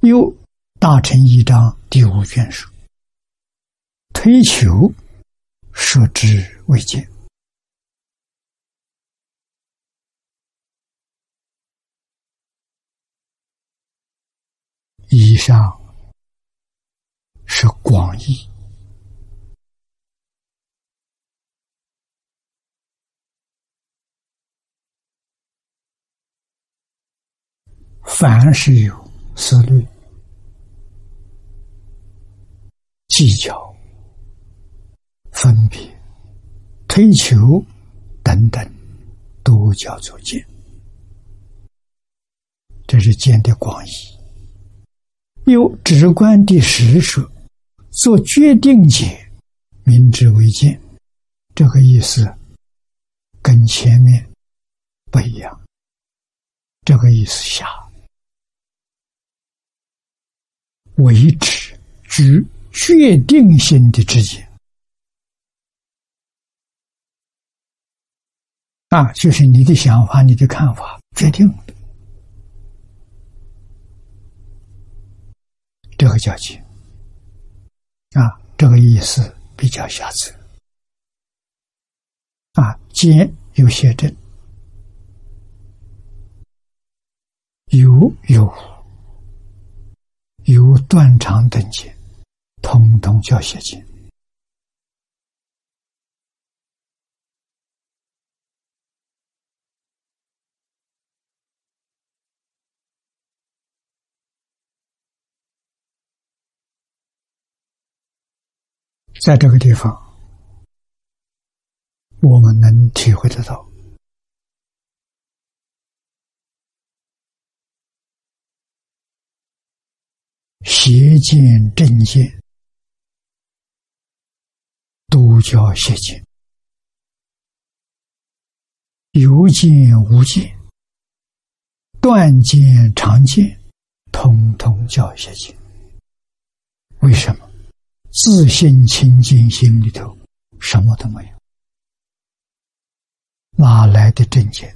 有大乘义章第5卷说：推求摄之为见。以上是广义，凡是有思虑、计较、分别、推求等等，都叫做见。这是见的广义。有直观第10说：做决定解，明之为见。这个意思跟前面不一样，这个意思下为指具决定性的知见啊，就是你的想法、你的看法决定了，这个叫见啊，这个意思比较狭窄啊。见有些证，有断肠等见，统统叫邪见。在这个地方，我们能体会得到，邪见、正见都叫邪见，有见无见、断见、常见，统统叫邪见。为什么？自性清净心里头什么都没有，哪来的正见？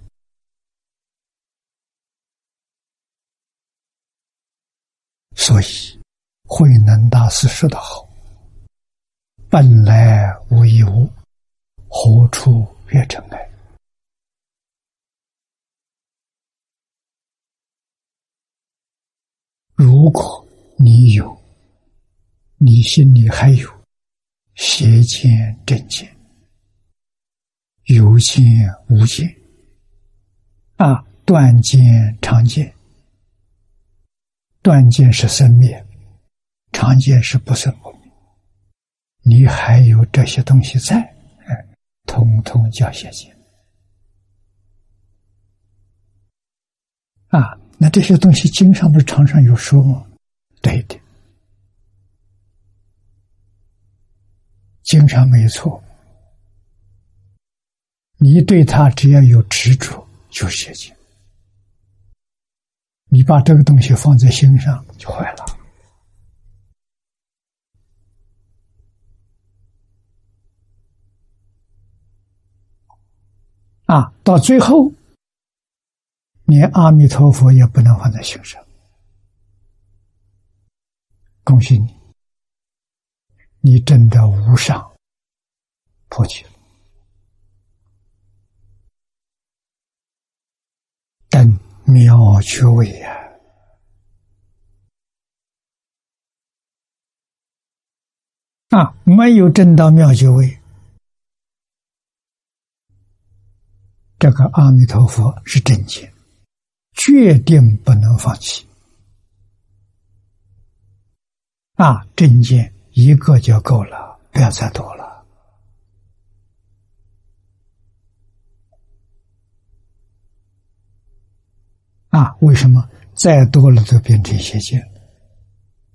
所以慧能大师说得好：本来无一物，何处惹尘埃？如果你有，你心里还有邪见、正见，有见无见啊，断见、常见。断见是生灭，常见是不生不灭。你还有这些东西在，统统叫邪见啊。那这些东西经上不是常常有说吗？对的，经常没错。你对它只要有执着，就是邪见。你把这个东西放在心上，就坏了啊！到最后，连阿弥陀佛也不能放在心上。恭喜你，你真的无上破解了。等妙觉位啊，没有证到妙觉位，这个阿弥陀佛是正见，决定不能放弃啊！正见一个就够了，不要再多了啊！为什么再多了都变成邪见？